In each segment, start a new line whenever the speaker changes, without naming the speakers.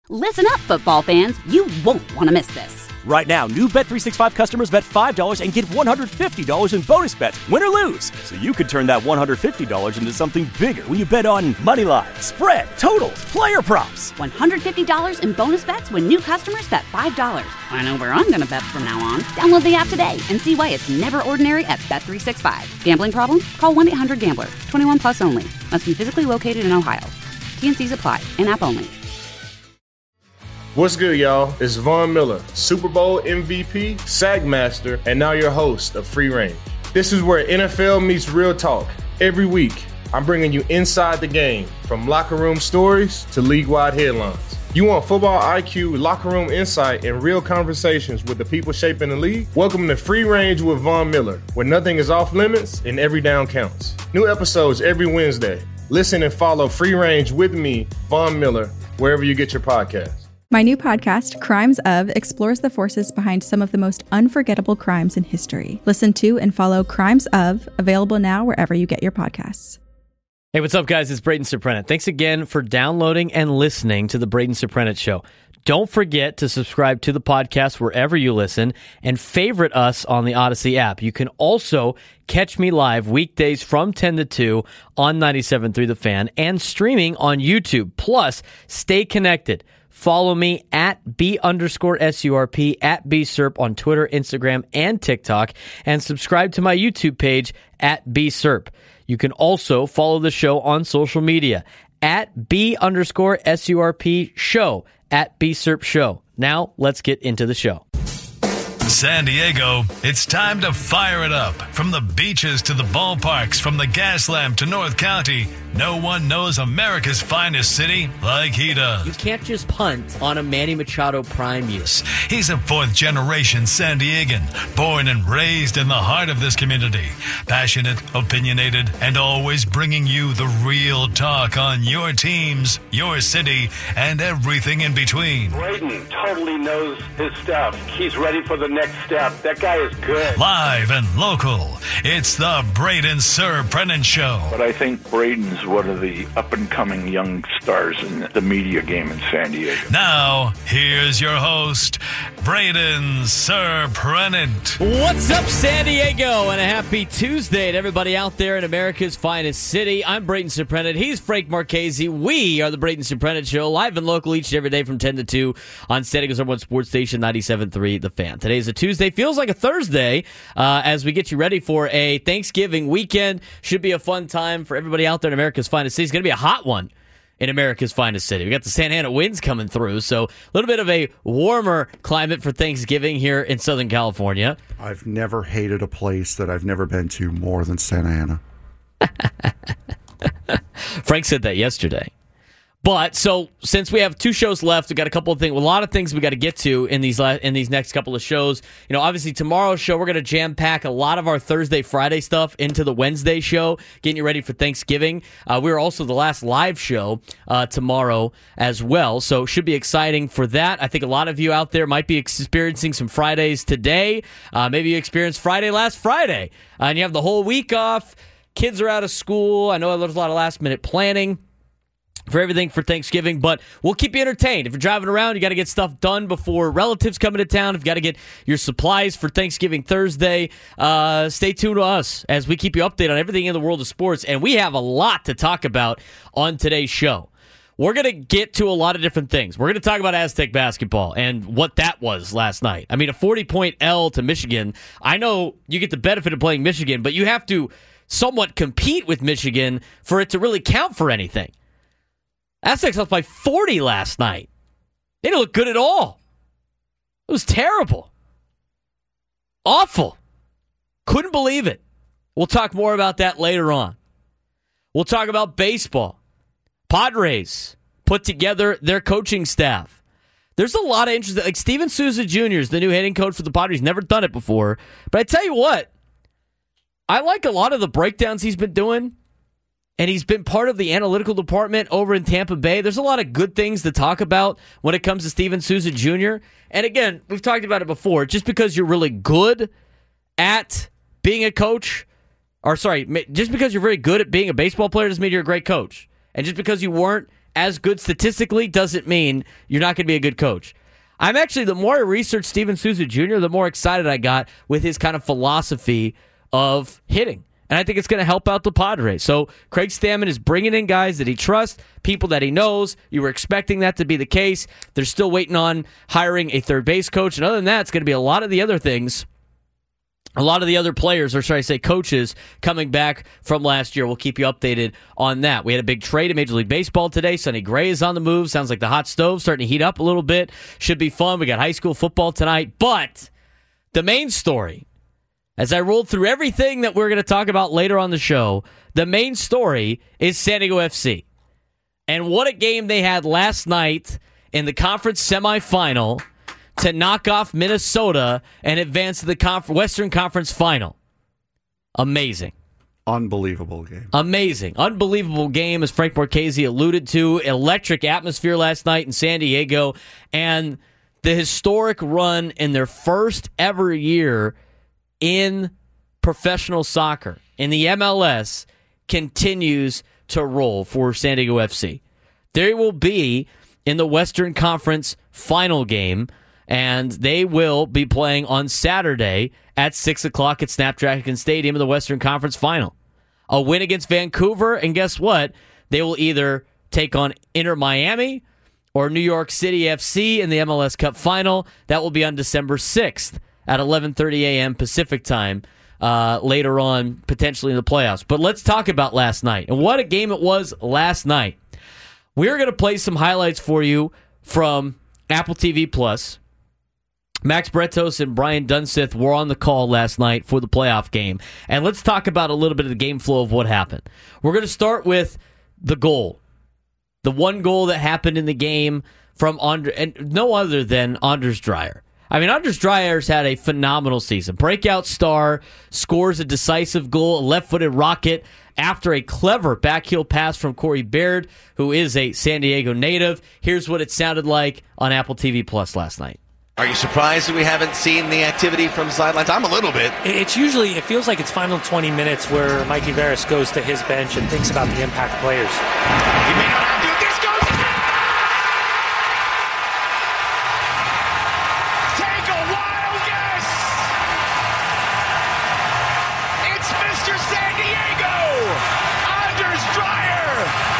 Listen up, football fans. You won't want to miss this.
Right now, new Bet365 customers bet $5 and get $150 in bonus bets, win or lose. So you could turn that $150 into something bigger when you bet on money line, spread, totals, player props.
$150 in bonus bets when new customers bet $5. I know where I'm going to bet from now on. Download the app today and see why it's never ordinary at Bet365. Gambling problem? Call 1-800-GAMBLER. 21 plus only. Must be physically located in Ohio. T&Cs apply. In-app only.
What's good, y'all? It's Von Miller, Super Bowl MVP, Sack Master, and now your host of Free Range. This is where NFL meets real talk. Every week, I'm bringing you inside the game, from locker room stories to league-wide headlines. You want football IQ, locker room insight, and real conversations with the people shaping the league? Welcome to Free Range with Von Miller, where nothing is off limits and every down counts. New episodes every Wednesday. Listen and follow Free Range with me, Von Miller, wherever you get your podcasts.
My new podcast, Crimes Of, explores the forces behind some of the most unforgettable crimes in history. Listen to and follow Crimes Of, available now wherever you get your podcasts.
Hey, what's up, guys? It's Braden Surprenant. Thanks again for downloading and listening to The Braden Surprenant Show. Don't forget to subscribe to the podcast wherever you listen and favorite us on the Odyssey app. You can also catch me live weekdays from 10 to 2 on 97.3 The Fan and streaming on YouTube. Plus, stay connected. Follow me at B_SURP, at BSURP on Twitter, Instagram, and TikTok, and subscribe to my YouTube page at BSURP. You can also follow the show on social media at B_SURP show, at BSURP show. Now, let's get into the show.
San Diego, it's time to fire it up. From the beaches to the ballparks, from the Gaslamp to North County, no one knows America's finest city like he does.
You can't just punt on a Manny Machado prime use.
He's a fourth-generation San Diegan, born and raised in the heart of this community. Passionate, opinionated, and always bringing you the real talk on your teams, your city, and everything in between.
Braden totally knows his stuff. He's ready for the next step. That guy is good.
Live and local, it's the Braden Surprenant Show.
But I think Braden's one of the up-and-coming young stars in the media game in San Diego.
Now, here's your host, Braden Surprenant.
What's up, San Diego? And a happy Tuesday to everybody out there in America's finest city. I'm Braden Surprenant. He's Frank Marchese. We are the Braden Surprenant Show, live and local each and every day from 10 to 2 on San Diego's #1 sports station, 97.3 The Fan. Today's a Tuesday. Feels like a Thursday as we get you ready for a Thanksgiving weekend. Should be a fun time for everybody out there in America's finest city. It's going to be a hot one in America's finest city. We got the Santa Ana winds coming through, so a little bit of a warmer climate for Thanksgiving here in Southern California.
I've never hated a place that I've never been to more than Santa Ana.
Frank said that yesterday. But so since we have 2 shows left, we got a lot of things we got to get to in these next couple of shows. You know, obviously tomorrow's show we're going to jam pack a lot of our Thursday, Friday stuff into the Wednesday show, getting you ready for Thanksgiving. We're also the last live show tomorrow as well, so should be exciting for that. I think a lot of you out there might be experiencing some Fridays today. Maybe you experienced Friday last Friday, and you have the whole week off. Kids are out of school. I know there's a lot of last minute planning for everything for Thanksgiving, but we'll keep you entertained. If you're driving around, you got to get stuff done before relatives come into town. If you got to get your supplies for Thanksgiving Thursday, stay tuned to us as we keep you updated on everything in the world of sports, and we have a lot to talk about on today's show. We're going to get to a lot of different things. We're going to talk about Aztec basketball and what that was last night. I mean, a 40-point L to Michigan. I know you get the benefit of playing Michigan, but you have to somewhat compete with Michigan for it to really count for anything. Aztecs lost by 40 last night. They didn't look good at all. It was terrible. Awful. Couldn't believe it. We'll talk more about that later on. We'll talk about baseball. Padres put together their coaching staff. There's a lot of interest. Like Steven Souza Jr. is the new hitting coach for the Padres. Never done it before. But I tell you what, I like a lot of the breakdowns he's been doing. And he's been part of the analytical department over in Tampa Bay. There's a lot of good things to talk about when it comes to Steven Souza Jr. And again, we've talked about it before. Just because you're really good at being a coach, just because you're very good at being a baseball player doesn't mean you're a great coach. And just because you weren't as good statistically doesn't mean you're not going to be a good coach. I'm actually, the more I researched Steven Souza Jr., the more excited I got with his kind of philosophy of hitting. And I think it's going to help out the Padres. So Craig Stammen is bringing in guys that he trusts, people that he knows. You were expecting that to be the case. They're still waiting on hiring a third base coach. And other than that, it's going to be a lot of the other things. A lot of the other players, or should I say coaches, coming back from last year. We'll keep you updated on that. We had a big trade in Major League Baseball today. Sonny Gray is on the move. Sounds like the hot stove starting to heat up a little bit. Should be fun. We got high school football tonight. But the main story, as I rolled through everything that we're going to talk about later on the show, the main story is San Diego FC. And what a game they had last night in the conference semifinal to knock off Minnesota and advance to the Western Conference Final. Amazing.
Unbelievable game.
Amazing. Unbelievable game, as Frank Marchese alluded to. Electric atmosphere last night in San Diego. And the historic run in their first ever year in professional soccer, in the MLS, continues to roll for San Diego FC. They will be in the Western Conference Final game, and they will be playing on Saturday at 6 o'clock at Snapdragon Stadium in the Western Conference Final. A win against Vancouver, and guess what? They will either take on Inter Miami or New York City FC in the MLS Cup Final. That will be on December 6th at 11:30 a.m. Pacific time later on, potentially in the playoffs. But let's talk about last night, and what a game it was last night. We're going to play some highlights for you from Apple TV Plus. Max Bretos and Brian Dunseth were on the call last night for the playoff game. And let's talk about a little bit of the game flow of what happened. We're going to start with the goal. The one goal that happened in the game from and no other than Anders Dreyer. I mean, Anders Dreyer's had a phenomenal season. Breakout star, scores a decisive goal, a left-footed rocket after a clever backheel pass from Corey Baird, who is a San Diego native. Here's what it sounded like on Apple TV Plus last night.
Are you surprised that we haven't seen the activity from sidelines? I'm a little bit.
It feels like it's final 20 minutes where Mikey Veras goes to his bench and thinks about the impact players.
He may not have to. This goes. Take a wild guess. It's Mr. San Diego, Anders Dreyer.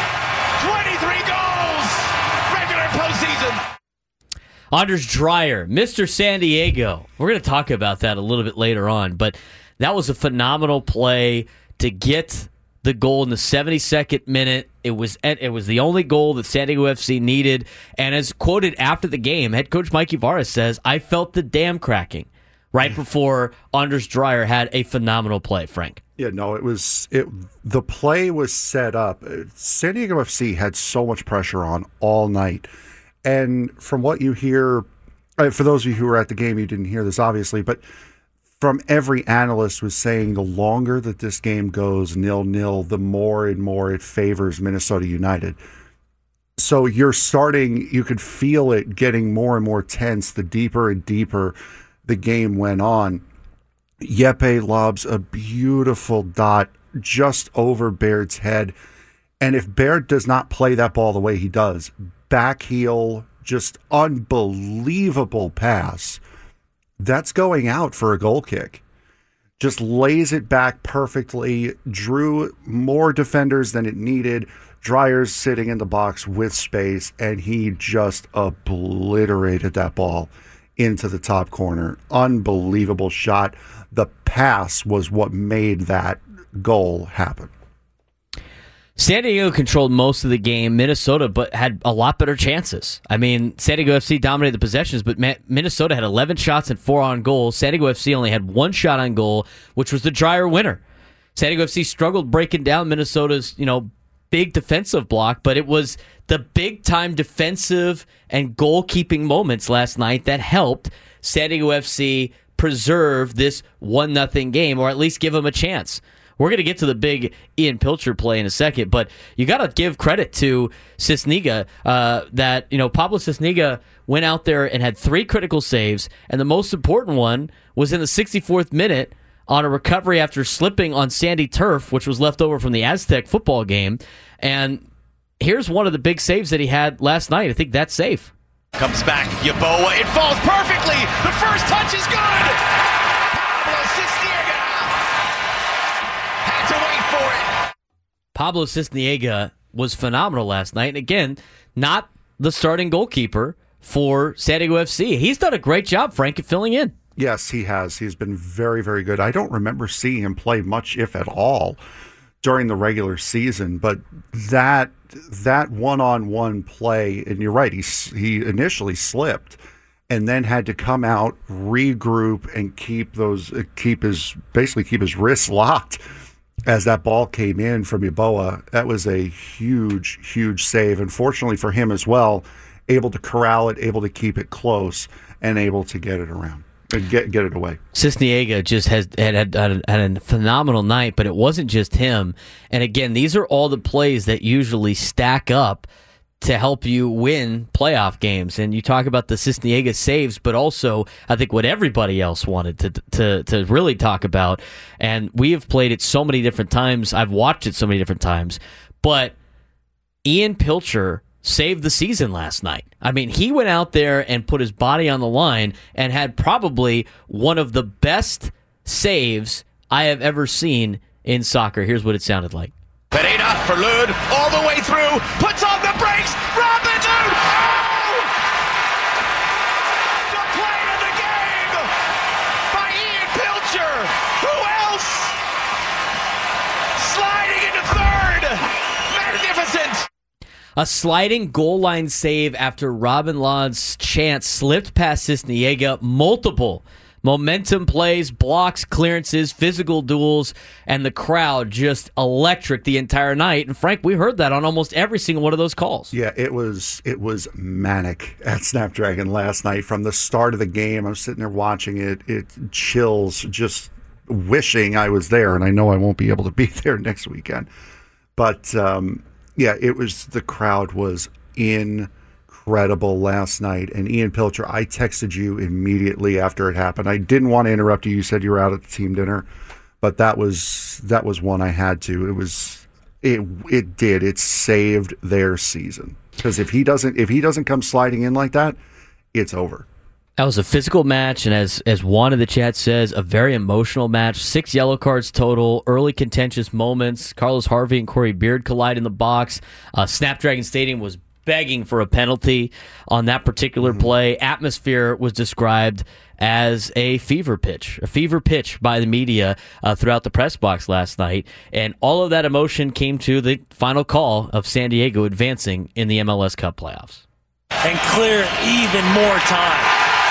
23 goals, regular postseason.
Anders Dreyer, Mr. San Diego. We're going to talk about that a little bit later on, but that was a phenomenal play to get the goal in the 72nd minute. It was the only goal that San Diego FC needed, and as quoted after the game, head coach Mikey Veras says, "I felt the dam cracking right before Anders Dreyer had a phenomenal play." Frank.
Yeah, no, the play was set up. San Diego FC had so much pressure on all night. And from what you hear, for those of you who were at the game, you didn't hear this obviously, but from every analyst was saying the longer that this game goes 0-0, the more and more it favors Minnesota United. So you could feel it getting more and more tense the deeper and deeper the game went on. Yeppe lobs a beautiful dot just over Baird's head. And if Baird does not play that ball the way he does, back heel, just unbelievable pass, that's going out for a goal kick. Just lays it back perfectly, drew more defenders than it needed. Dreyer's sitting in the box with space, and he just obliterated that ball into the top corner. Unbelievable shot. The pass was what made that goal happen.
San Diego controlled most of the game. Minnesota but had a lot better chances. I mean, San Diego FC dominated the possessions, but Minnesota had 11 shots and 4 on goal. San Diego FC only had 1 shot on goal, which was the Dreyer winner. San Diego FC struggled breaking down Minnesota's, big defensive block, but it was the big-time defensive and goal-keeping moments last night that helped San Diego FC preserve this 1-0 game, or at least give them a chance. We're going to get to the big Ian Pilcher play in a second, but you got to give credit to Cisniga that, Pablo Cisniga went out there and had 3 critical saves, and the most important one was in the 64th minute on a recovery after slipping on sandy turf, which was left over from the Aztec football game, and here's one of the big saves that he had last night. I think that's safe.
Comes back, Yeboah. It falls perfectly. The first touch is good. Pablo Cisniega had to wait for it.
Pablo Cisniega was phenomenal last night. And again, not the starting goalkeeper for San Diego FC. He's done a great job, Frank, at filling in.
Yes, he has. He's been very, very good. I don't remember seeing him play much, if at all, during the regular season. But that one-on-one play, and you're right, he initially slipped and then had to come out, regroup, and keep his wrists locked as that ball came in from Yeboah. That was a huge, huge save. Unfortunately for him as well, able to corral it, able to keep it close, and able to get it around. Get it away.
Cisniega just had a phenomenal night, but it wasn't just him. And again, these are all the plays that usually stack up to help you win playoff games. And you talk about the Cisniega saves, but also I think what everybody else wanted to really talk about. And we have played it so many different times. I've watched it so many different times. But Ian Pilcher saved the season last night. I mean, he went out there and put his body on the line and had probably one of the best saves I have ever seen in soccer. Here's what it sounded like.
Pereira for Lud, all the way through, puts on the brakes, Robin Lud! Oh! The play of the game by Ian Pilcher. Who else? Sliding into third. Magnificent.
A sliding goal line save after Robin Lod's chance slipped past Cisniega. Multiple momentum plays, blocks, clearances, physical duels, and the crowd just electric the entire night. And Frank, we heard that on almost every single one of those calls.
Yeah, it was manic at Snapdragon last night. From the start of the game, I'm sitting there watching it. It chills, just wishing I was there. And I know I won't be able to be there next weekend. But yeah, the crowd was incredible last night. And Ian Pilcher, I texted you immediately after it happened. I didn't want to interrupt you. You said you were out at the team dinner, but that was one I had to. It saved their season. Because if he doesn't come sliding in like that, it's over.
That was a physical match, and as Juan in the chat says, a very emotional match. 6 yellow cards total, early contentious moments. Carlos Harvey and Corey Beard collide in the box. Snapdragon Stadium was begging for a penalty on that particular play. Atmosphere was described as a fever pitch by the media throughout the press box last night. And all of that emotion came to the final call of San Diego advancing in the MLS Cup playoffs.
And clear even more time.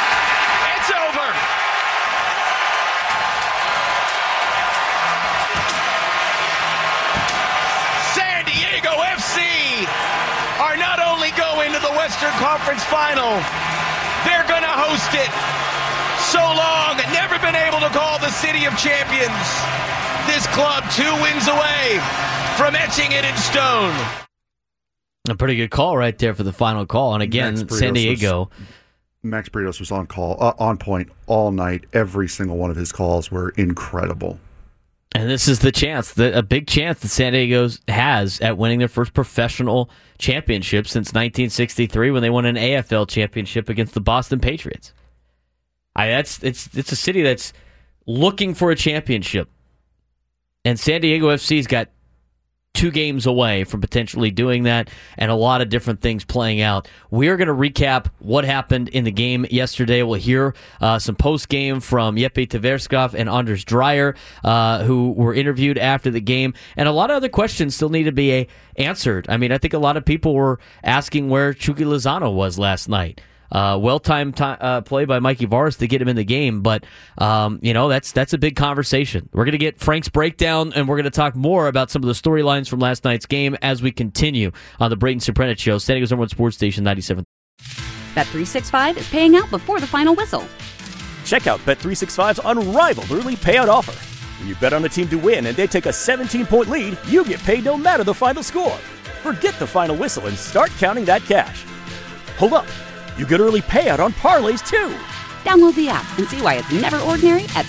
Western Conference Final. They're going to host it. So long, never been able to call the City of Champions. This club 2 wins away from etching it in stone.
A pretty good call right there for the final call. And again, San Diego.
Max Britos was on call, on point all night. Every single one of his calls were incredible.
And this is a big chance that San Diego has at winning their first professional championship since 1963 when they won an AFL championship against the Boston Patriots. It's a city that's looking for a championship. And San Diego FC's got 2 games away from potentially doing that, and a lot of different things playing out. We're going to recap what happened in the game yesterday. We'll hear some post-game from Jeppe Tverskov and Anders Dreyer, who were interviewed after the game, and a lot of other questions still need to be answered. I mean, I think a lot of people were asking where Chucky Lozano was last night. Well-timed play by Mikey Varas to get him in the game, but that's a big conversation. We're going to get Frank's breakdown, and we're going to talk more about some of the storylines from last night's game as we continue on the Brayton Soprenet Show, San Diego's #1 sports station, 97.
Bet365 is paying out before the final whistle.
Check out Bet365's unrivaled early payout offer. When you bet on a team to win and they take a 17-point lead, you get paid no matter the final score. Forget the final whistle and start counting that cash. Hold up. You get early payout on parlays, too.
Download the app and see why it's never ordinary at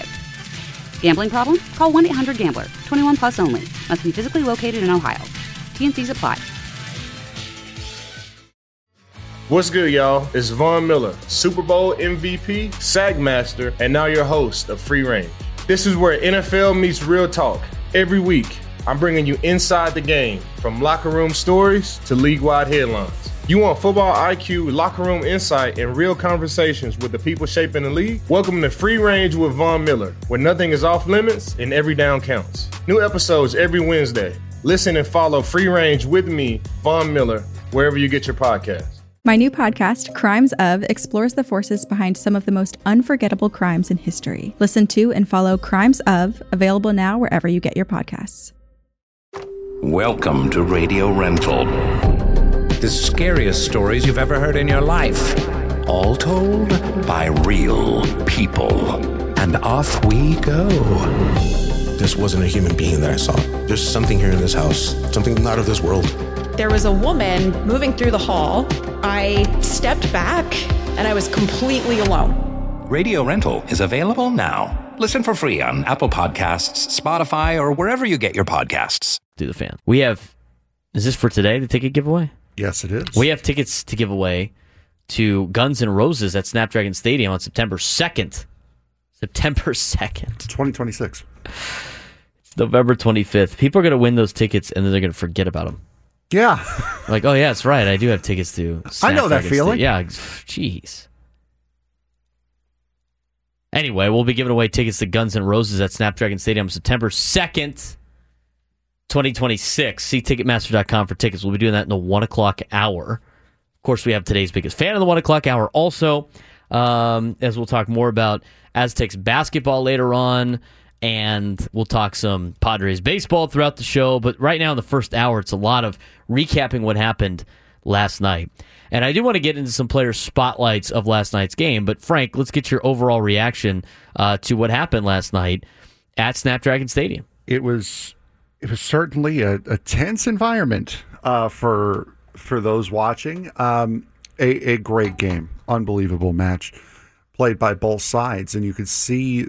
Bet365. Gambling problem? Call 1-800-GAMBLER. 21 plus only. Must be physically located in Ohio. T&Cs apply.
What's good, y'all? It's Von Miller, Super Bowl MVP, SAG Master, and now your host of Free Range. This is where NFL meets real talk. Every week, I'm bringing you inside the game, from locker room stories to league-wide headlines. You want football IQ, locker room insight, and real conversations with the people shaping the league? Welcome to Free Range with Von Miller, where nothing is off limits and every down counts. New episodes every Wednesday. Listen and follow Free Range with me, Von Miller, wherever you get your podcasts.
My new podcast, Crimes Of, explores the forces behind some of the most unforgettable crimes in history. Listen to and follow Crimes Of, available now wherever you get your podcasts.
Welcome to Radio Rental. The scariest stories you've ever heard in your life. All told by real people. And off we go.
This wasn't a human being that I saw. There's something here in this house, something not of this world.
There was a woman moving through the hall. I stepped back and I was completely alone.
Radio Rental is available now. Listen for free on Apple Podcasts, Spotify, or wherever you get your podcasts.
Do the fan. We have, is this for today, the ticket giveaway?
Yes, it is.
We have tickets to give away to Guns N' Roses at Snapdragon Stadium on September 2nd. September 2nd.
2026.
It's November 25th. People are going to win those tickets and then they're going to forget about them.
Yeah.
Like, oh, yeah, that's right. I do have tickets to
I know that feeling.
Yeah, jeez. Anyway, we'll be giving away tickets to Guns N' Roses at Snapdragon Stadium September 2nd, 2026. See Ticketmaster.com for tickets. We'll be doing that in the 1 o'clock hour. Of course, we have today's biggest fan of the 1 o'clock hour also, as we'll talk more about Aztecs basketball later on. And we'll talk some Padres baseball throughout the show. But right now in the first hour, it's a lot of recapping what happened last night. And I do want to get into some player spotlights of last night's game. But Frank, let's get your overall reaction to what happened last night at Snapdragon Stadium.
It was certainly a tense environment for those watching. A great game, unbelievable match played by both sides. And you could see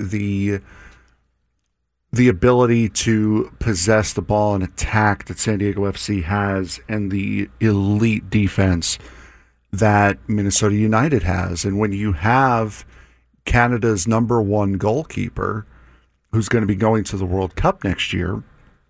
the ability to possess the ball and attack that San Diego FC has and the elite defense that Minnesota United has. And when you have Canada's number one goalkeeper, who's going to be going to the World Cup next year,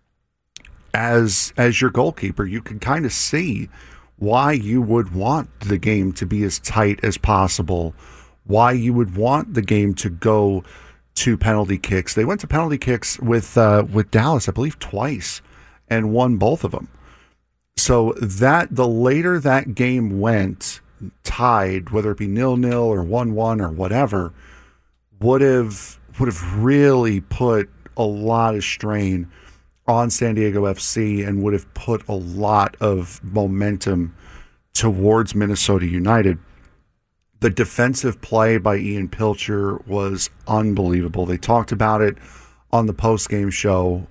as your goalkeeper, you can kind of see why you would want the game to be as tight as possible, why you would want the game to go to penalty kicks. They went to penalty kicks with Dallas, I believe, twice, and won both of them. So that the later that game went, tied, whether it be 0-0 or 1-1 or whatever, would have really put a lot of strain on San Diego FC and would have put a lot of momentum towards Minnesota United. The defensive play by Ian Pilcher was unbelievable. They talked about it on the post-game show.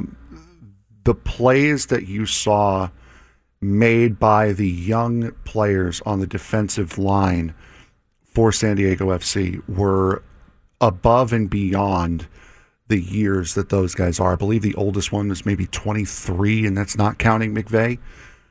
The plays that you saw made by the young players on the defensive line for San Diego FC were above and beyond the years that those guys are. I believe the oldest one was maybe 23, and that's not counting McVay.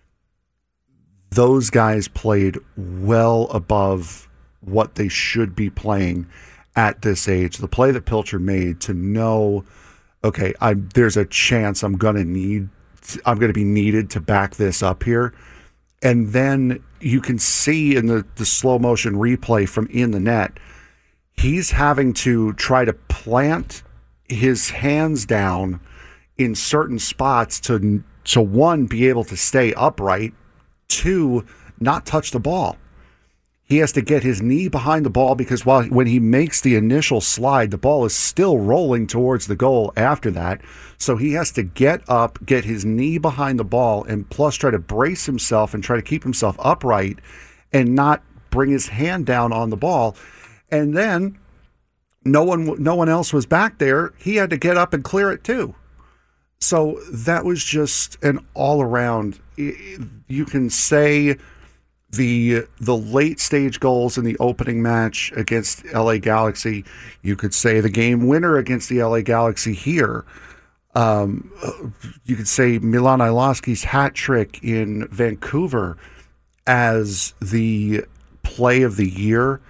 Those guys played well above what they should be playing at this age. The play that Pilcher made to know, okay, there's a chance I'm going to be needed to back this up here. And then you can see in the slow motion replay from in the net, he's having to try to plant his hands down in certain spots to one, be able to stay upright, two, not touch the ball. He has to get his knee behind the ball because when he makes the initial slide, the ball is still rolling towards the goal after that. So he has to get up, get his knee behind the ball, and plus try to brace himself and try to keep himself upright and not bring his hand down on the ball. And then no one else was back there. He had to get up and clear it too. So that was just an all-around. You can say the late stage goals in the opening match against LA Galaxy, you could say the game winner against the LA Galaxy here. You could say Milan Ilowski's hat trick in Vancouver as the play of the year.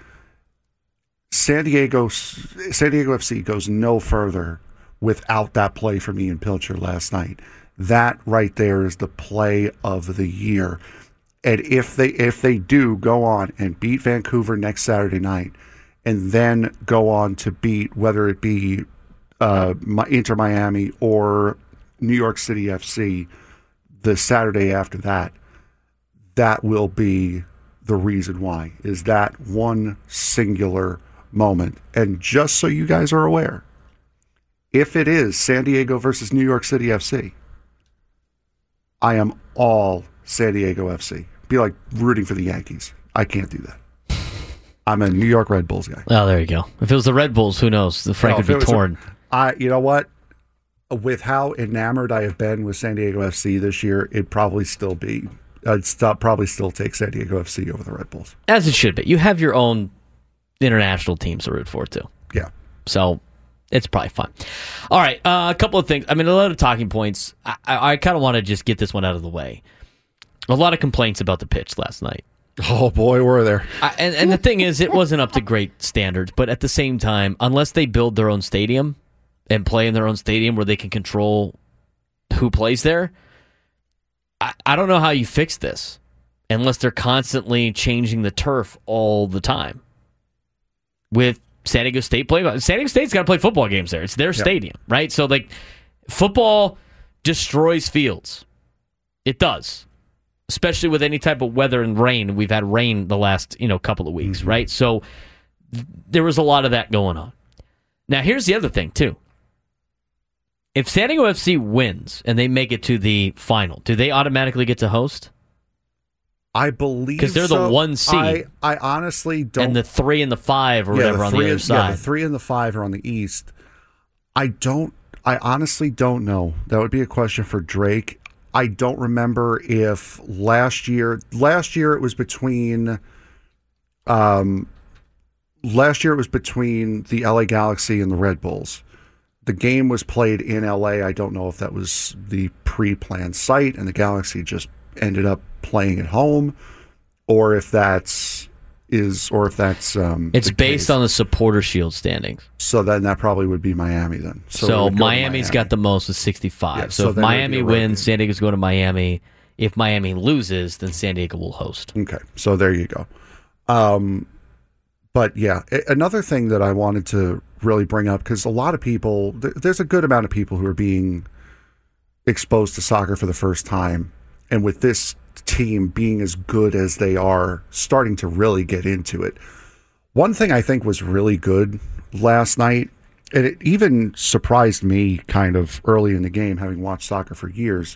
San Diego FC goes no further without that play from Ian Pilcher last night. That right there is the play of the year. And if they do go on and beat Vancouver next Saturday night, and then go on to beat whether it be Inter Miami or New York City FC the Saturday after that, that will be the reason why, is that one singular moment. And just so you guys are aware, if it is San Diego versus New York City FC, I am all San Diego FC. Be like rooting for the Yankees. I can't do that. I'm a New York Red Bulls guy.
Oh, there you go. If it was the Red Bulls, who knows? The Frank would be torn.
You know what? With how enamored I have been with San Diego FC this year, it'd probably still be. Probably still take San Diego FC over the Red Bulls.
As it should be. You have your own international teams to root for, too.
Yeah.
So it's probably fun. All right. A couple of things. I mean, a lot of talking points. I kind of want to just get this one out of the way. A lot of complaints about the pitch last night.
Oh, boy, were there.
And the thing is, it wasn't up to great standards, but at the same time, unless they build their own stadium and play in their own stadium where they can control who plays there, I don't know how you fix this unless they're constantly changing the turf all the time. With San Diego State playing, San Diego State's got to play football games there. It's their stadium, right? So, like, football destroys fields. It does. Especially with any type of weather and rain. We've had rain the last, couple of weeks, right? So there was a lot of that going on. Now, here's the other thing, too. If San Diego FC wins and they make it to the final, do they automatically get to host?
I believe
because they're the 1 seed.
I honestly don't.
And the 3 and the 5 or whatever on the other side.
Yeah, the 3 and the 5 are on the east. I honestly don't know. That would be a question for Drake. I don't remember if last year it was between the LA Galaxy and the Red Bulls. The game was played in LA. I don't know if that was the pre-planned site and the Galaxy just ended up playing at home, or if that's
it's based on the Supporter Shield standings.
So then that probably would be Miami then.
So Miami's got the most with 65. Yeah, so if Miami wins, San Diego's going to Miami. If Miami loses, then San Diego will host.
Okay, so there you go. But yeah, another thing that I wanted to really bring up, because a lot of people, there's a good amount of people who are being exposed to soccer for the first time, and with this team being as good as they are, starting to really get into it. One thing I think was really good last night, and it even surprised me kind of early in the game, having watched soccer for years,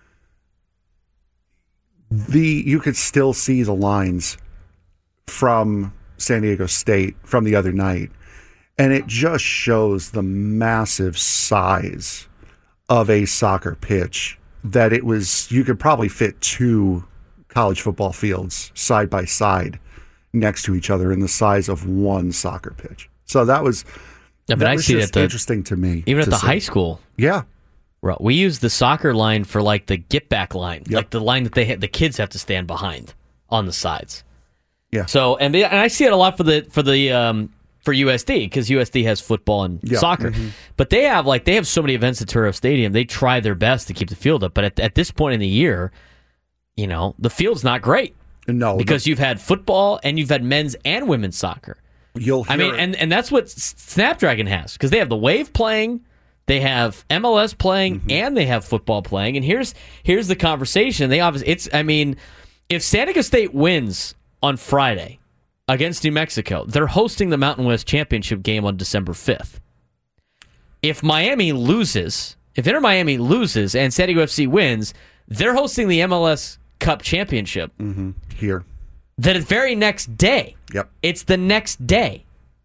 you could still see the lines from San Diego State from the other night, and it just shows the massive size of a soccer pitch, that you could probably fit 2 college football fields side by side next to each other in the size of one soccer pitch. So that was interesting to me.
Even at the high school.
Yeah.
We use the soccer line for like the get back line, like the line that the kids have to stand behind on the sides.
Yeah.
So and I see it a lot for USD, because USD has football and soccer, but they have so many events at Turo Stadium. They try their best to keep the field up, but at this point in the year, the field's not great.
No,
because you've had football and you've had men's and women's soccer. And that's what Snapdragon has, because they have the Wave playing, they have MLS playing, and they have football playing. And here's the conversation. If San Diego State wins on Friday against New Mexico, they're hosting the Mountain West Championship game on December 5th. If Inter Miami loses and San Diego FC wins, they're hosting the MLS Cup Championship
here.
The very next day.
Yep.
It's the next day.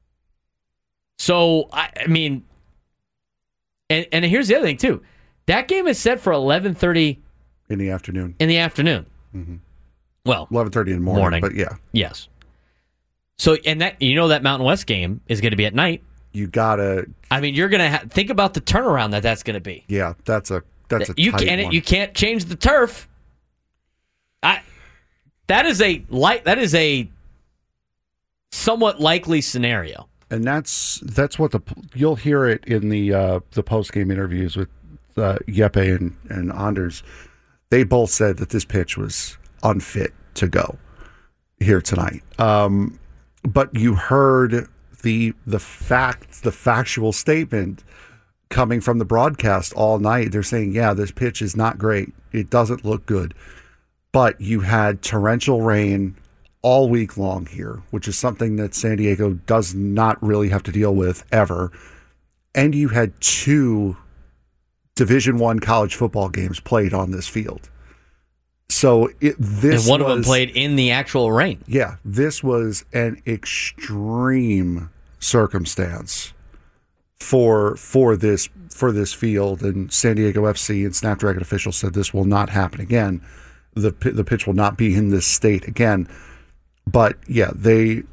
So, and here's the other thing, too. That game is set for 11:30
in the afternoon.
Well,
11:30 in the morning, but yeah.
Yes. So, and that Mountain West game is going to be at night.
you gotta.
I mean, you're gonna think about the turnaround that's gonna be.
Yeah, that's a tight one.
You can't change the turf. That is a somewhat likely scenario.
And that's what you'll hear it in the post game interviews with Jeppe and Anders. They both said that this pitch was unfit to go here tonight. But you heard the factual statement coming from the broadcast all night. They're saying, yeah, this pitch is not great. It doesn't look good. But you had torrential rain all week long here, which is something that San Diego does not really have to deal with ever. And you had 2 Division I college football games played on this field. So
and one of them played in the actual rain.
Yeah, this was an extreme circumstance for this field, and San Diego FC and Snapdragon officials said this will not happen again. The pitch will not be in this state again. But yeah, to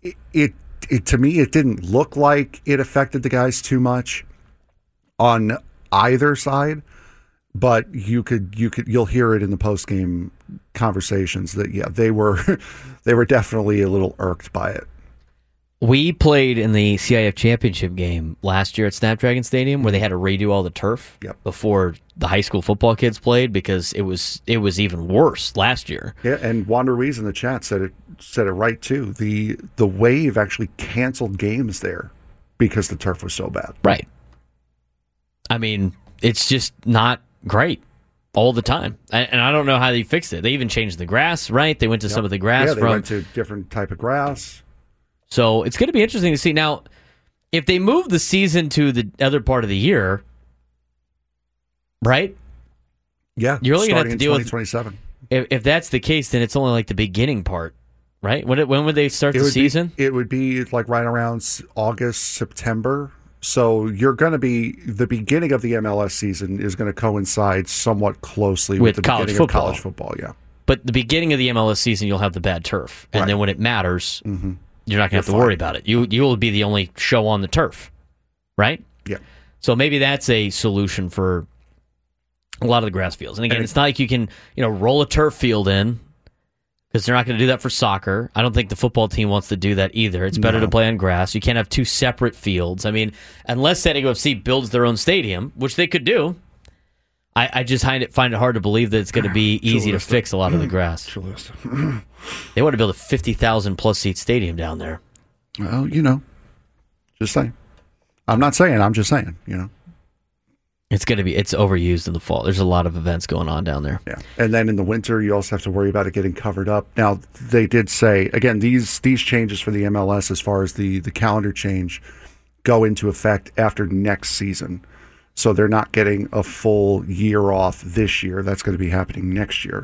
me it didn't look like it affected the guys too much on either side. But you'll hear it in the post game conversations that they were definitely a little irked by it.
We played in the CIF championship game last year at Snapdragon Stadium, where they had to redo all the turf before the high school football kids played because it was even worse last year.
Yeah, and Juan Ruiz in the chat said it right too. The Wave actually canceled games there because the turf was so bad.
Right. I mean, it's just not great all the time, and I don't know how they fixed it. They even changed the grass, right? They went to some of the grass.
They went to different type of grass.
So it's going to be interesting to see. Now, if they move the season to the other part of the year, right?
Yeah,
you're only going to have to deal with
2027.
If that's the case, then it's only like the beginning part, right? When would they start the season?
It would be like right around August, September. So you're going to be the beginning of the MLS season is going to coincide somewhat closely with the beginning of college football. Yeah,
but the beginning of the MLS season, you'll have the bad turf, and then when it matters. You're not going to have to worry about it. You will be the only show on the turf, right?
Yeah.
So maybe that's a solution for a lot of the grass fields. And again, it's not like you can roll a turf field in because they're not going to do that for soccer. I don't think the football team wants to do that either. It's better to play on grass. You can't have 2 separate fields. I mean, unless San Diego FC builds their own stadium, which they could do, I just find it hard to believe that it's going to be easy to fix a lot of the grass. They want to build a 50,000-plus seat stadium down there.
Well, just saying. I'm not saying. I'm just saying.
It's overused in the fall. There's a lot of events going on down there.
Yeah, and then in the winter, you also have to worry about it getting covered up. Now, they did say again these changes for the MLS, as far as the calendar change, go into effect after next season. So they're not getting a full year off this year. That's going to be happening next year.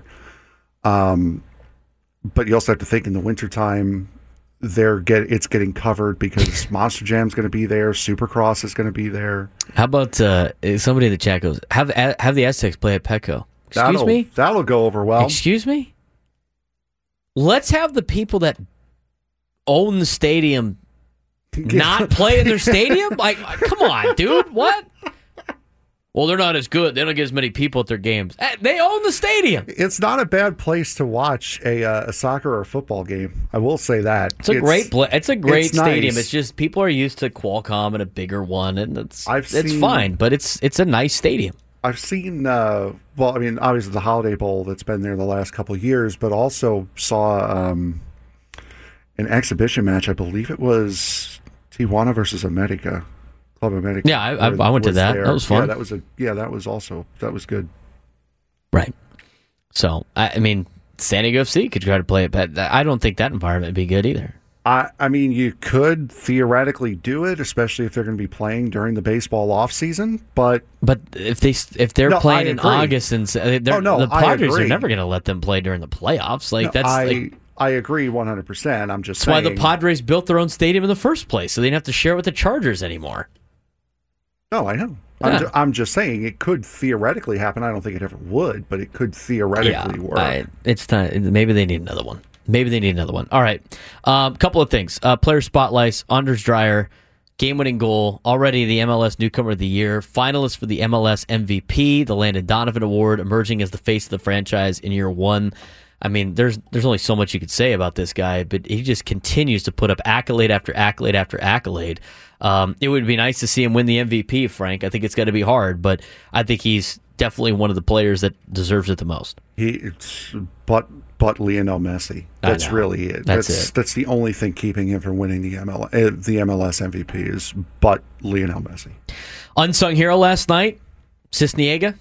But you also have to think in the wintertime, it's getting covered because Monster Jam's going to be there. Supercross is going to be there.
How about somebody in the chat goes, have the Aztecs play at Petco? Excuse me?
That'll go over well.
Excuse me? Let's have the people that own the stadium not play in their stadium? Like, come on, dude. What? Well, they're not as good. They don't get as many people at their games. They own the stadium.
It's not a bad place to watch a soccer or football game. I will say that.
It's a great stadium. Nice. It's just people are used to Qualcomm and a bigger one, and it's fine. But it's a nice stadium.
I've seen. Obviously the Holiday Bowl that's been there the last couple of years, but also saw an exhibition match. I believe it was Tijuana versus America. America.
Yeah, I went to that. That was fun.
Yeah, that was good.
Right. So I mean, San Diego FC could try to play it, but I don't think that environment would be good either.
I mean, you could theoretically do it, especially if they're going to be playing during the baseball off season. But
if they're playing in August and the Padres are never going to let them play during the playoffs.
I agree 100%. I'm just
saying. That's why the Padres built their own stadium in the first place, so they didn't have to share it with the Chargers anymore.
No, I know. Yeah. I'm just saying it could theoretically happen. I don't think it ever would, but it could theoretically work.
It's time. Maybe they need another one. All right. Couple of things. Player spotlights. Anders Dreyer game-winning goal, already the MLS Newcomer of the Year, finalist for the MLS MVP, the Landon Donovan Award, emerging as the face of the franchise in year one. I mean, there's only so much you could say about this guy, but he just continues to put up accolade after accolade after accolade. It would be nice to see him win the MVP, Frank. I think it's going to be hard, but I think he's definitely one of the players that deserves it the most.
But Lionel Messi. That's really it. That's the only thing keeping him from winning the MLS MVP is but Lionel Messi.
Unsung hero last night, Cisniega.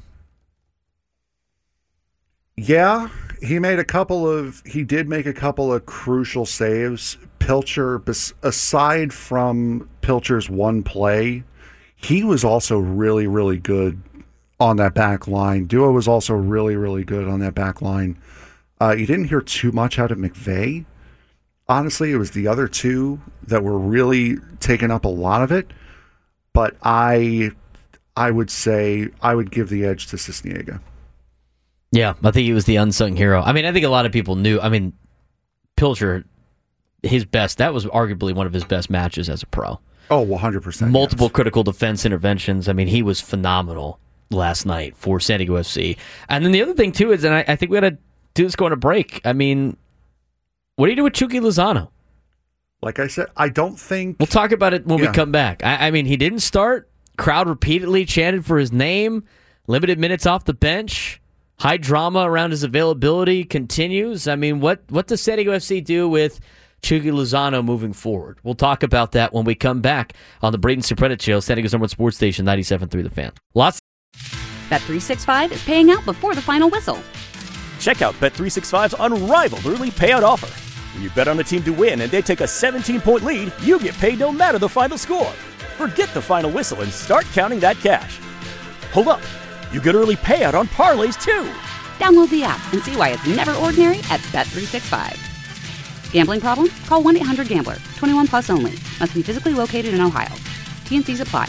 Yeah, he did make a couple of crucial saves. Pilcher, aside from Pilcher's one play, he was also really, really good on that back line. Duo was also really, really good on that back line. You didn't hear too much out of McVay. Honestly, it was the other two that were really taking up a lot of it. But I would say I would give the edge to Cisniega.
Yeah, I think he was the unsung hero. I mean, I think a lot of people knew. I mean, Pilcher, that was arguably one of his best matches as a pro.
Oh, 100%.
Multiple critical defense interventions. I mean, he was phenomenal last night for San Diego FC. And then the other thing, too, is, and I think we got to do this going to break. I mean, what do you do with Chucky Lozano?
Like I said, I don't think...
We'll talk about it when we come back. I mean, he didn't start. Crowd repeatedly chanted for his name. Limited minutes off the bench. High drama around his availability continues. I mean, what does San Diego FC do with Chucky Lozano moving forward? We'll talk about that when we come back on the Braden Supredit Show, San Diego's number one sports station, 97.3 The Fan.
Bet365 is paying out before the final whistle.
Check out Bet365's unrivaled early payout offer. When you bet on a team to win and they take a 17-point lead, you get paid no matter the final score. Forget the final whistle and start counting that cash. Hold up. You get early payout on parlays, too.
Download the app and see why it's never ordinary at Bet365. Gambling problem? Call 1-800-GAMBLER. 21 plus only. Must be physically located in Ohio. T&Cs apply.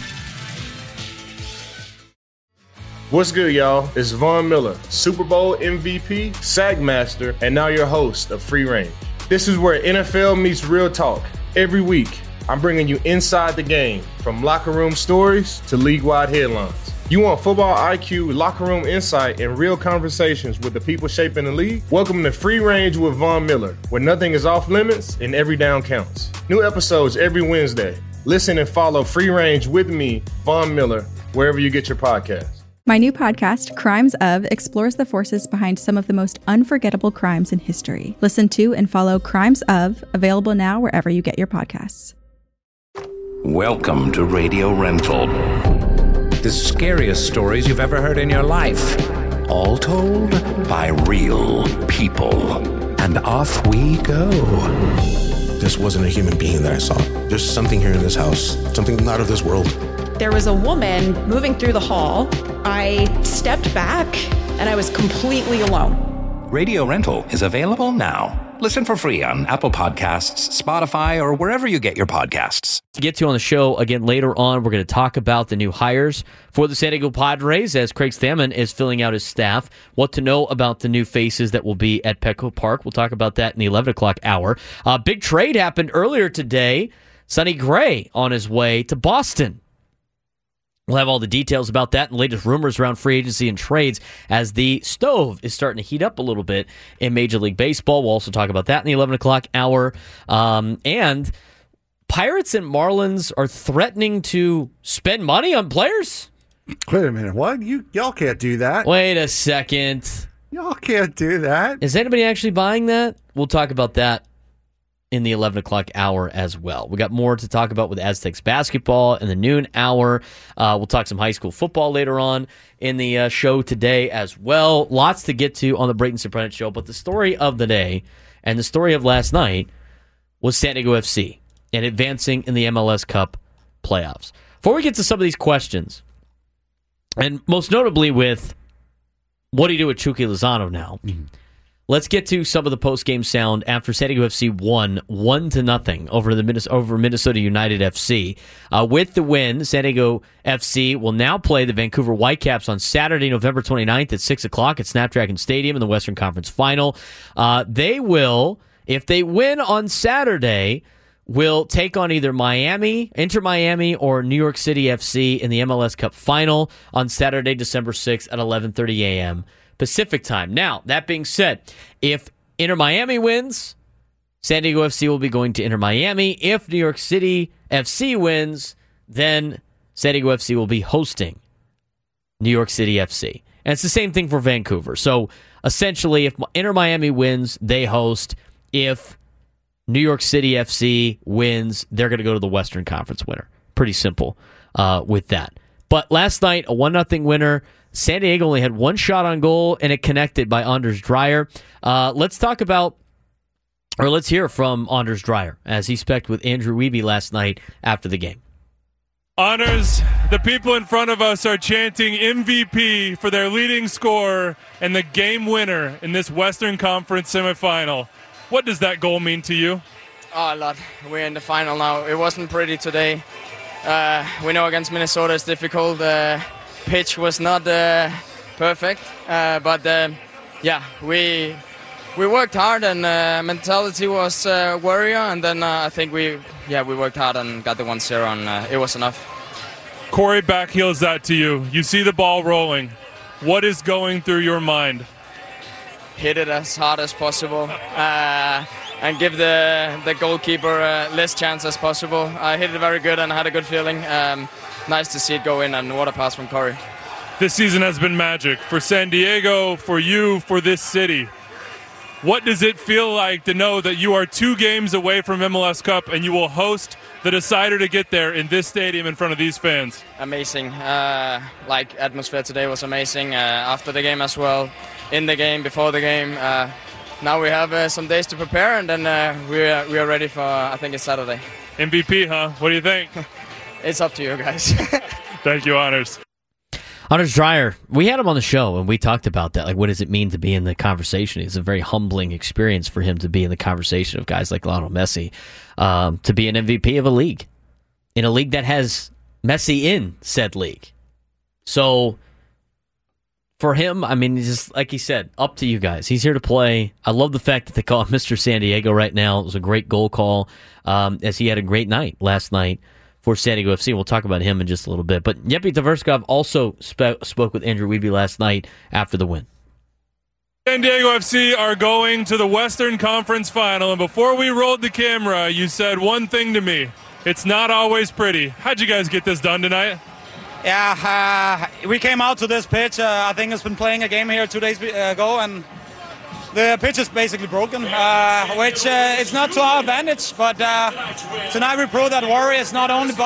What's good, y'all? It's Von Miller, Super Bowl MVP, SAG Master, and now your host of Free Range. This is where NFL meets real talk. Every week, I'm bringing you inside the game, from locker room stories to league-wide headlines. You want football IQ, locker room insight, and real conversations with the people shaping the league? Welcome to Free Range with Von Miller, where nothing is off limits and every down counts. New episodes every Wednesday. Listen and follow Free Range with me, Von Miller, wherever you get your podcasts.
My new podcast, Crimes Of, explores the forces behind some of the most unforgettable crimes in history. Listen to and follow Crimes Of, available now wherever you get your podcasts.
Welcome to Radio Rental. The scariest stories you've ever heard in your life. All told by real people. And off we go.
This wasn't a human being that I saw. There's something here in this house. Something not of this world.
There was a woman moving through the hall. I stepped back and I was completely alone.
Radio Rental is available now. Listen for free on Apple Podcasts, Spotify, or wherever you get your podcasts.
To get to on the show again later on, we're going to talk about the new hires for the San Diego Padres as Craig Stammen is filling out his staff. What to know about the new faces that will be at Petco Park. We'll talk about that in the 11 o'clock hour. Big trade happened earlier today. Sonny Gray on his way to Boston. We'll have all the details about that and latest rumors around free agency and trades as the stove is starting to heat up a little bit in Major League Baseball. We'll also talk about that in the 11 o'clock hour. And Pirates and Marlins are threatening to spend money on players?
Wait a minute. What? Y'all can't do that.
Wait a second.
Y'all can't do that.
Is anybody actually buying that? We'll talk about that in the 11 o'clock hour as well. We got more to talk about with Aztecs basketball in the noon hour. We'll talk some high school football later on in the show today as well. Lots to get to on the Braden Supredit Show, but the story of the day and the story of last night was San Diego FC and advancing in the MLS Cup playoffs. Before we get to some of these questions, and most notably with what do you do with Chucky Lozano now? Mm-hmm. Let's get to some of the post-game sound after San Diego FC won 1-0 over Minnesota United FC. With the win, San Diego FC will now play the Vancouver Whitecaps on Saturday, November 29th at 6 o'clock at Snapdragon Stadium in the Western Conference Final. They will, if they win on Saturday, will take on either Inter Miami, or New York City FC in the MLS Cup final on Saturday, December 6th at 11:30 a.m. Pacific time. Now, that being said, if Inter Miami wins, San Diego FC will be going to Inter Miami. If New York City FC wins, then San Diego FC will be hosting New York City FC. And it's the same thing for Vancouver. So, essentially, if Inter Miami wins, they host. If New York City FC wins, they're going to go to the Western Conference winner. Pretty simple with that. But last night, a 1-0 winner. San Diego only had one shot on goal, and it connected by Anders Dreyer. Let's hear from Anders Dreyer as he spec'd with Andrew Wiebe last night after the game.
Anders, the people in front of us are chanting MVP for their leading scorer and the game winner in this Western Conference semifinal. What does that goal mean to you?
Oh, a lot. We're in the final now. It wasn't pretty today. We know against Minnesota it's difficult. Pitch was not perfect, but we worked hard, and mentality was warrior, and then I think we worked hard and got the 1-0, and it was enough.
Corey backheels that to you. You see the ball rolling. What is going through your mind?
Hit it as hard as possible and give the goalkeeper less chance as possible. I hit it very good and I had a good feeling. Nice to see it go in, and what a pass from Corey.
This season has been magic for San Diego, for you, for this city. What does it feel like to know that you are 2 games away from MLS Cup and you will host the decider to get there in this stadium in front of these fans?
Amazing. Atmosphere today was amazing. After the game as well, in the game, before the game. Now we have some days to prepare, and then we are ready for, I think it's Saturday.
MVP, huh? What do you think?
It's up to you guys.
Thank you, Anders.
Anders Dreyer, we had him on the show, and we talked about that. Like, what does it mean to be in the conversation? It's a very humbling experience for him to be in the conversation of guys like Lionel Messi, to be an MVP of a league, in a league that has Messi in said league. So, for him, I mean, just like he said, up to you guys. He's here to play. I love the fact that they call him Mr. San Diego right now. It was a great goal call, as he had a great night last night for San Diego FC. We'll talk about him in just a little bit. But Jeppe Tverskov also spoke with Andrew Wiebe last night after the win.
San Diego FC are going to the Western Conference Final, and before we rolled the camera, you said one thing to me. It's not always pretty. How'd you guys get this done tonight?
Yeah, we came out to this pitch. I think it's been playing a game here 2 days ago, and the pitch is basically broken, which is not to our advantage. But tonight we proved that Warrior is not only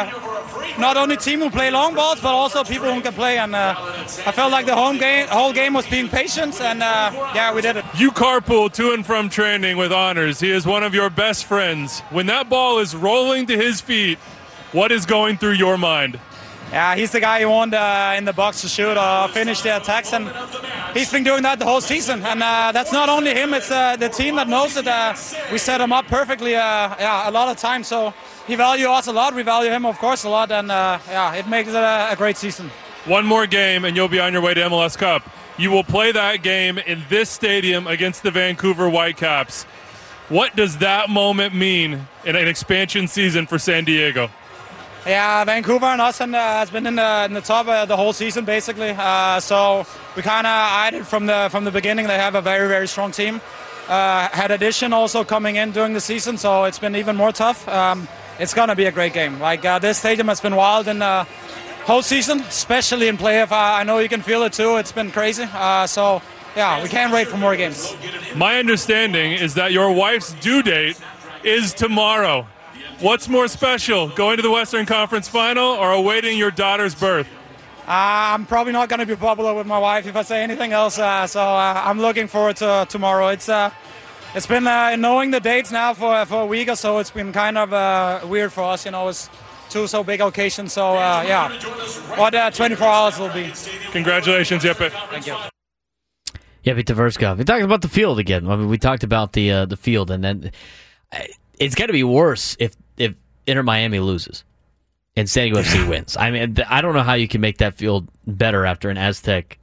team who play long balls, but also people who can play. And I felt like the whole game was being patient, and we did it.
You carpool to and from training with Anders. He is one of your best friends. When that ball is rolling to his feet, what is going through your mind?
Yeah, he's the guy you want in the box to shoot or finish the attacks, and he's been doing that the whole season. And that's not only him; it's the team that knows it. We set him up perfectly, a lot of times. So he values us a lot. We value him, of course, a lot, and it makes it a great season.
One more game, and you'll be on your way to MLS Cup. You will play that game in this stadium against the Vancouver Whitecaps. What does that moment mean in an expansion season for San Diego?
Yeah, Vancouver and us has been in the top the whole season, basically. So we kind of eyed it from the beginning. They have a very, very strong team. Had addition also coming in during the season, so it's been even more tough. It's going to be a great game. Like this stadium has been wild in the whole season, especially in playoff. I know you can feel it too. It's been crazy. So we can't wait for more games.
My understanding is that your wife's due date is tomorrow. What's more special, going to the Western Conference Final or awaiting your daughter's birth?
I'm probably not going to be popular with my wife if I say anything else, so I'm looking forward to tomorrow. It's been knowing the dates now for a week or so. It's been kind of weird for us, it's two so big occasions, so what 24 hours will be.
Congratulations, Jeppe.
Thank you.
Jeppe Tverskov. We talked about the field again. I mean, we talked about the field, and then it's got to be worse if Inter Miami loses and San Diego FC wins. I mean, I don't know how you can make that field better after an Aztec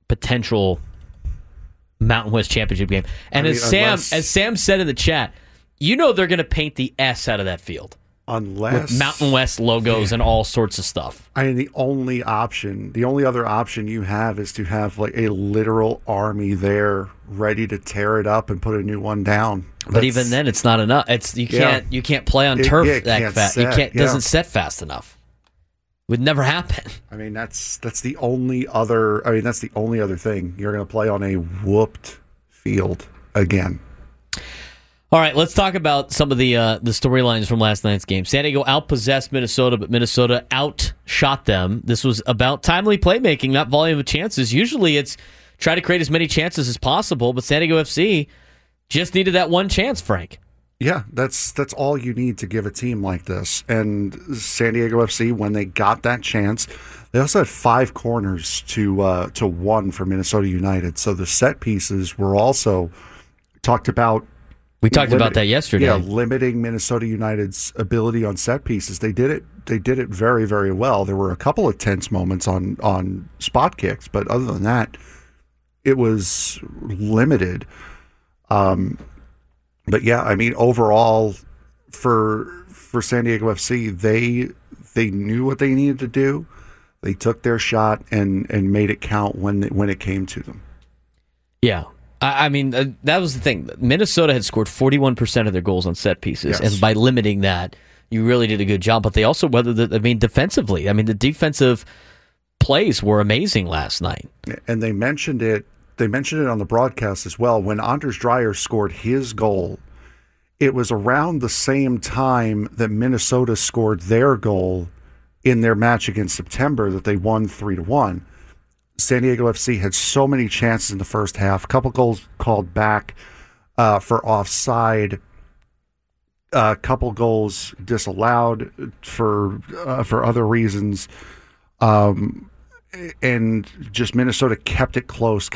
potential Mountain West Championship game. And as Sam said in the chat, you know they're going to paint the S out of that field.
Unless
with Mountain West logos and all sorts of stuff.
I mean, the only other option you have is to have like a literal army there ready to tear it up and put a new one down.
But even then, it's not enough. You can't play on turf that fast. It doesn't set fast enough. Would never happen.
I mean, that's the only other. I mean, that's the only other thing you're going to play on a whooped field again.
All right, let's talk about some of the storylines from last night's game. San Diego outpossessed Minnesota, but Minnesota outshot them. This was about timely playmaking, not volume of chances. Usually it's try to create as many chances as possible, but San Diego FC just needed that one chance, Frank.
Yeah, that's all you need to give a team like this. And San Diego FC, when they got that chance, they also had 5 corners to 1 for Minnesota United. So the set pieces were also talked about.
We talked about that yesterday.
Yeah, limiting Minnesota United's ability on set pieces. They did it very, very well. There were a couple of tense moments on spot kicks, but other than that, it was limited. But yeah, I mean, overall, for San Diego FC, they knew what they needed to do. They took their shot and made it count when it came to them.
Yeah. I mean, that was the thing. Minnesota had scored 41% of their goals on set pieces, and by limiting that, you really did a good job. But they also defensively. I mean, the defensive plays were amazing last night.
And they mentioned it. They mentioned it on the broadcast as well. When Anders Dreyer scored his goal, it was around the same time that Minnesota scored their goal in their match against September that they won 3-1. San Diego FC had so many chances in the first half. A couple goals called back for offside. A couple goals disallowed for other reasons. And just Minnesota kept it close,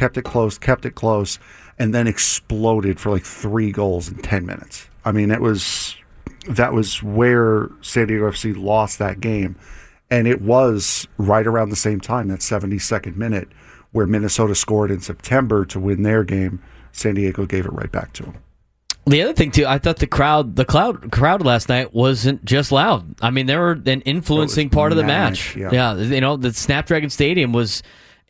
and then exploded for like 3 goals in 10 minutes. I mean, that was where San Diego FC lost that game. And it was right around the same time, that 72nd minute, where Minnesota scored in September to win their game. San Diego gave it right back to them.
The other thing, too, I thought the crowd last night wasn't just loud. I mean, they were an influencing part of the match. Yeah, the Snapdragon Stadium has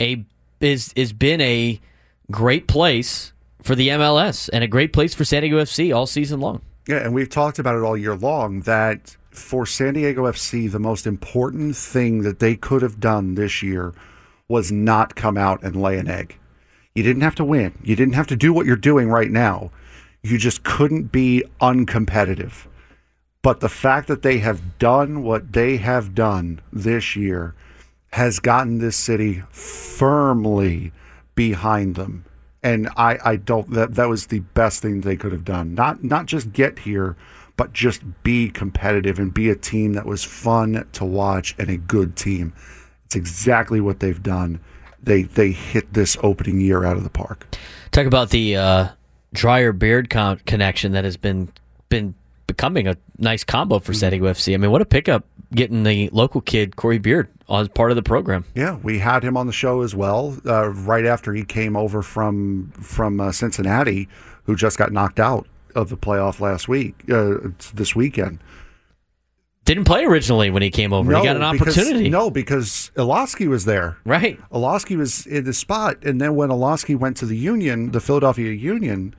been a great place for the MLS and a great place for San Diego FC all season long.
Yeah, and we've talked about it all year long that for San Diego FC, the most important thing that they could have done this year was not come out and lay an egg. You didn't have to win. You didn't have to do what you're doing right now. You just couldn't be uncompetitive. But the fact that they have done what they have done this year has gotten this city firmly behind them. And that was the best thing they could have done. Not just get here, but just be competitive and be a team that was fun to watch and a good team. It's exactly what they've done. They hit this opening year out of the park.
Talk about the Dreyer-Beard connection that has been becoming a nice combo for San Diego FC. I mean, what a pickup getting the local kid, Corey Beard, as part of the program.
Yeah, we had him on the show as well right after he came over from Cincinnati, who just got knocked out of the playoff this weekend.
Didn't play originally when he came over. He got an opportunity.
Because Ilosky was there.
Right.
Ilosky was in the spot, and then when Ilosky went to the Union, the Philadelphia Union,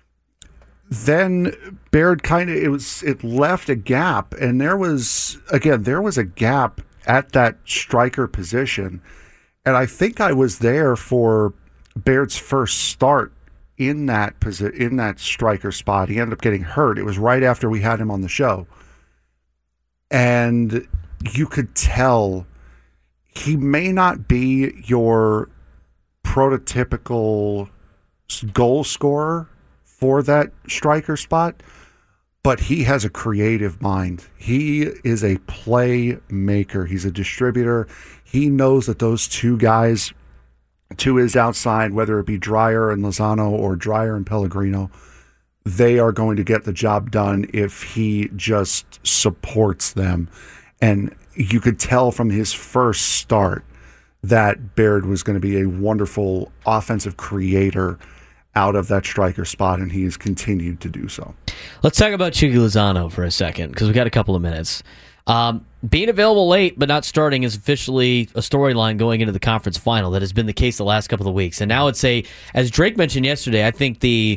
then Baird it left a gap, and there was a gap at that striker position, and I think I was there for Baird's first start in that striker spot. He ended up getting hurt. It was right after we had him on the show. And you could tell he may not be your prototypical goal scorer for that striker spot, but he has a creative mind. He is a playmaker. He's a distributor. He knows that those two guys to his outside, whether it be Dreyer and Lozano or Dreyer and Pellegrino, they are going to get the job done if he just supports them. And you could tell from his first start that Baird was going to be a wonderful offensive creator out of that striker spot, and he has continued to do so.
Let's talk about Chucky Lozano for a second, because we got a couple of minutes. Being available late but not starting is officially a storyline going into the conference final. That has been the case the last couple of weeks. And now it's as Drake mentioned yesterday, I think the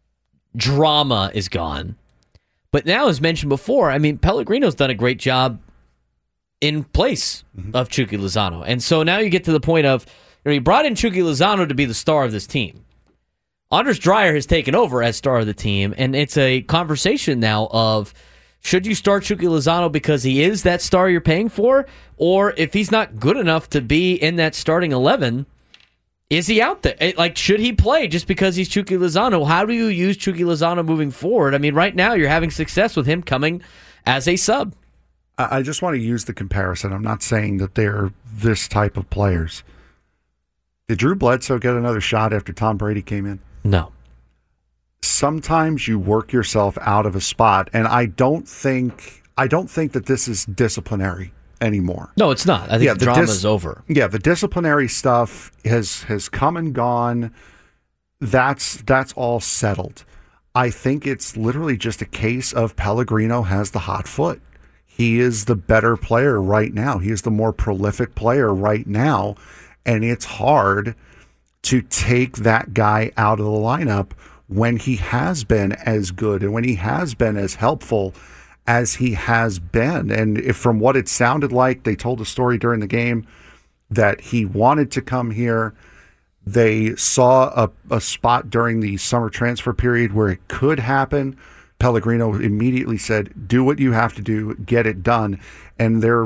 drama is gone. But now, as mentioned before, I mean, Pellegrino's done a great job in place of Chucky Lozano. And so now you get to the point of, you brought in Chucky Lozano to be the star of this team. Anders Dreyer has taken over as star of the team, and it's a conversation now of, should you start Chucky Lozano because he is that star you're paying for? Or if he's not good enough to be in that starting 11, is he out there? Like, should he play just because he's Chucky Lozano? How do you use Chucky Lozano moving forward? I mean, right now you're having success with him coming as a sub.
I just want to use the comparison. I'm not saying that they're this type of players. Did Drew Bledsoe get another shot after Tom Brady came in?
No.
Sometimes you work yourself out of a spot, and I don't think that this is disciplinary anymore.
No, it's not. I think the drama is over.
Yeah, the disciplinary stuff has come and gone. That's all settled. I think it's literally just a case of Pellegrino has the hot foot. He is the better player right now. He is the more prolific player right now, and it's hard to take that guy out of the lineup when he has been as good and when he has been as helpful as he has been. And if, from what it sounded like, they told a story during the game that he wanted to come here. They saw a spot during the summer transfer period where it could happen. Pellegrino immediately said, do what you have to do, get it done. And they're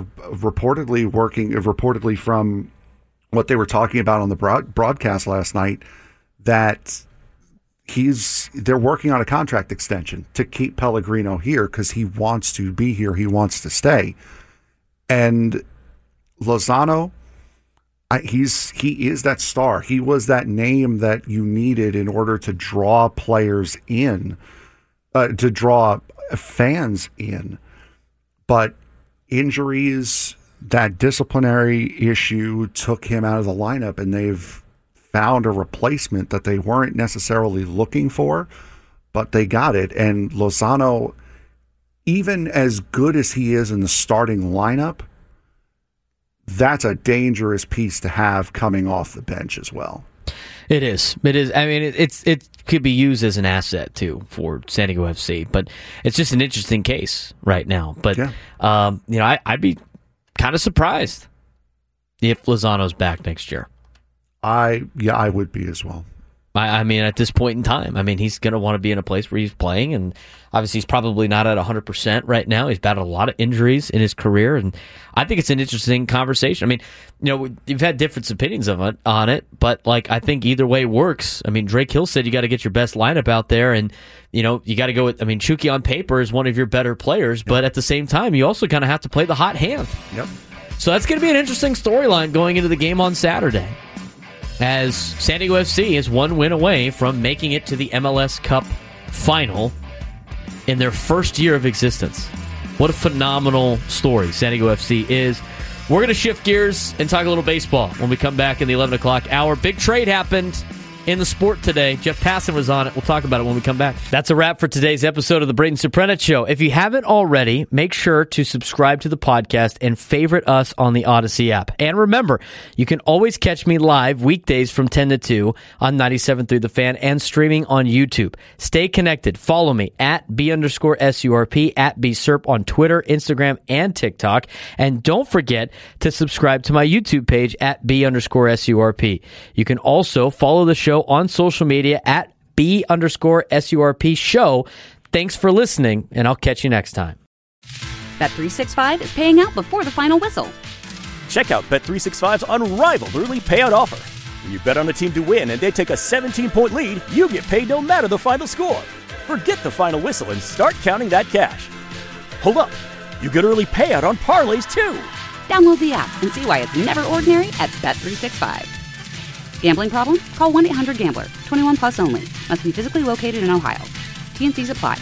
reportedly from what they were talking about on the broadcast last night, that they're working on a contract extension to keep Pellegrino here because he wants to be here. He wants to stay. And Lozano, he is that star. He was that name that you needed in order to draw players in, to draw fans in. But injuries, that disciplinary issue took him out of the lineup, and they've found a replacement that they weren't necessarily looking for, but they got it. And Lozano, even as good as he is in the starting lineup, that's a dangerous piece to have coming off the bench as well.
It is. I mean, it could be used as an asset too for San Diego FC, but it's just an interesting case right now. But I'd be kind of surprised if Lozano's back next year.
I would be as well.
I mean, at this point in time, I mean, he's going to want to be in a place where he's playing, and obviously he's probably not at 100% right now. He's battled a lot of injuries in his career, and I think it's an interesting conversation. I mean, you've had different opinions on it, but I think either way works. I mean, Drake Hill said you got to get your best lineup out there, and you got to go with. I mean, Chucky on paper is one of your better players, but at the same time, you also kind of have to play the hot hand.
Yep.
So that's going to be an interesting storyline going into the game on Saturday, as San Diego FC is one win away from making it to the MLS Cup final in their first year of existence. What a phenomenal story San Diego FC is. We're going to shift gears and talk a little baseball when we come back in the 11 o'clock hour. Big trade happened in the sport today. Jeff Passan was on it. We'll talk about it when we come back. That's a wrap for today's episode of the Braden Suprenant Show. If you haven't already, make sure to subscribe to the podcast and favorite us on the Odyssey app. And remember, you can always catch me live weekdays from 10 to 2 on 97.3 The Fan and streaming on YouTube. Stay connected. Follow me at B_SURP, at BSURP on Twitter, Instagram, and TikTok. And don't forget to subscribe to my YouTube page at B_SURP. You can also follow the show on social media at B_SURP show. Thanks for listening, and I'll catch you next time.
Bet365 is paying out before the final whistle.
Check out Bet365's unrivaled early payout offer. When you bet on a team to win and they take a 17-point lead, you get paid no matter the final score. Forget the final whistle and start counting that cash. Hold up. You get early payout on parlays, too.
Download the app and see why it's never ordinary at Bet365. Gambling problem? Call 1-800-GAMBLER. 21 plus only. Must be physically located in Ohio. T&Cs apply.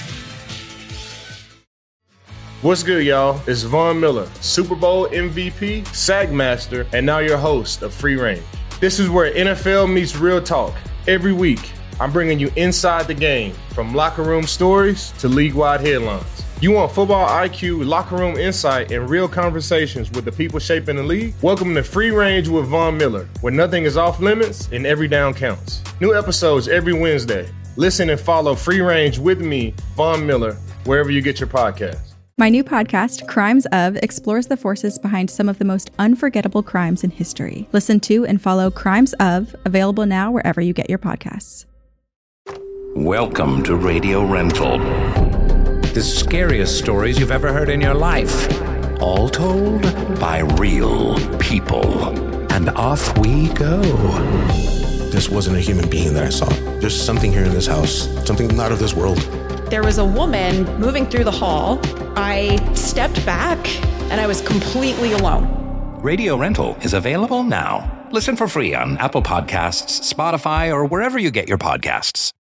What's good, y'all? It's Von Miller, Super Bowl MVP, SAG Master, and now your host of Free Reign. This is where NFL meets real talk. Every week, I'm bringing you inside the game, from locker room stories to league-wide headlines. You want football IQ, locker room insight, and real conversations with the people shaping the league? Welcome to Free Range with Von Miller, where nothing is off limits and every down counts. New episodes every Wednesday. Listen and follow Free Range with me, Von Miller, wherever you get your podcasts.
My new podcast, Crimes Of, explores the forces behind some of the most unforgettable crimes in history. Listen to and follow Crimes Of, available now wherever you get your podcasts.
Welcome to Radio Rental. The scariest stories you've ever heard in your life. All told by real people. And off we go.
This wasn't a human being that I saw. There's something here in this house, something not of this world.
There was a woman moving through the hall. I stepped back and I was completely alone.
Radio Rental is available now. Listen for free on Apple Podcasts, Spotify, or wherever you get your podcasts.